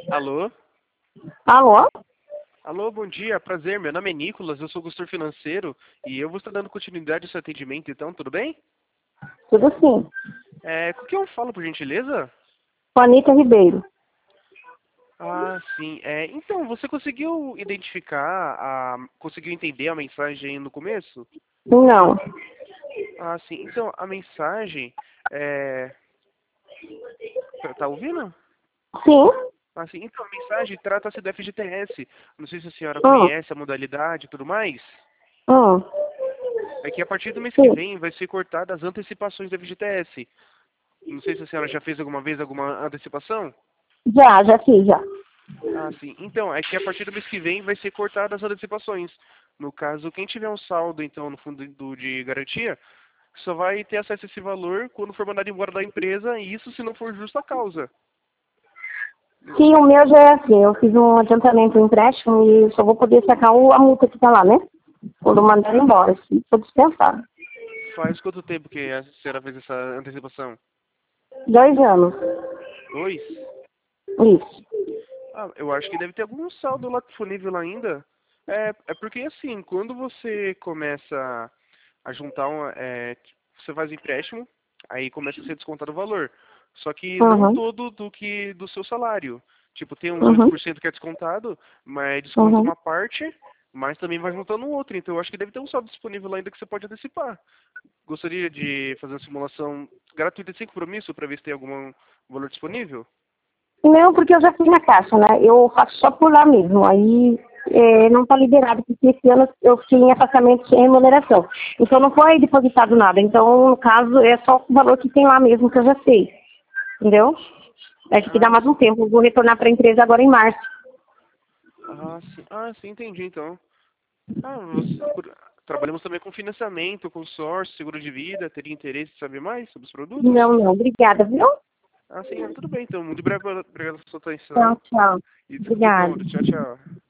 Alô? Alô? Alô, bom dia, prazer. Meu nome é Nicolas, eu sou consultor financeiro e eu vou estar dando continuidade ao seu atendimento, então, tudo bem? Tudo sim. Com quem eu falo, por gentileza? Juanita Ribeiro. Ah, sim. Então, você conseguiu identificar, conseguiu entender a mensagem aí no começo? Não. Ah, sim. Então, a mensagem, é... tá ouvindo? Sim? Ah, sim. Então, a mensagem trata-se do FGTS. Não sei se a senhora Hum. conhece a modalidade e tudo mais. Hum. É que a partir do mês que Sim. vem vai ser cortada as antecipações do FGTS. Não sei se a senhora já fez alguma vez alguma antecipação. Já fiz, já. Ah, sim. Então, é que a partir do mês que vem vai ser cortada as antecipações. No caso, quem tiver um saldo, então, no fundo de garantia, só vai ter acesso a esse valor quando for mandado embora da empresa, e isso se não for justa causa. Sim, o meu já é assim. Eu fiz um adiantamento, um empréstimo e só vou poder sacar a multa que tá lá, né? Quando mandar embora, se for dispensar. Faz quanto tempo que a senhora fez essa antecipação? 2 anos. 2? Isso. Ah, eu acho que deve ter algum saldo lá disponível ainda. É porque, assim, quando você começa a juntar você faz empréstimo, aí começa a ser descontado o valor. Só que não Uhum. todo do seu salário. Tipo, tem uns Uhum. 8% que é descontado, mas desconta Uhum. uma parte, mas também vai juntando outra. Então eu acho que deve ter um saldo disponível lá ainda que você pode antecipar. Gostaria de fazer uma simulação gratuita sem compromisso para ver se tem algum valor disponível? Não, porque eu já fiz na caixa, né? Eu faço só por lá mesmo. Aí não está liberado, porque esse ano eu fiquei em afastamento sem remuneração. Então não foi depositado nada. Então, no caso, é só o valor que tem lá mesmo, que eu já sei. Entendeu? Acho que dá Ah, mais um tempo. Eu vou retornar para a empresa agora em março. sim, entendi então. Trabalhamos também com financiamento, consórcio, seguro de vida. Teria interesse em saber mais sobre os produtos? Não, não. Obrigada, viu? Ah, sim, tudo bem então. Muito obrigado pela sua Tchau, atenção tchau. e tudo de bom. Obrigada. Tchau, tchau.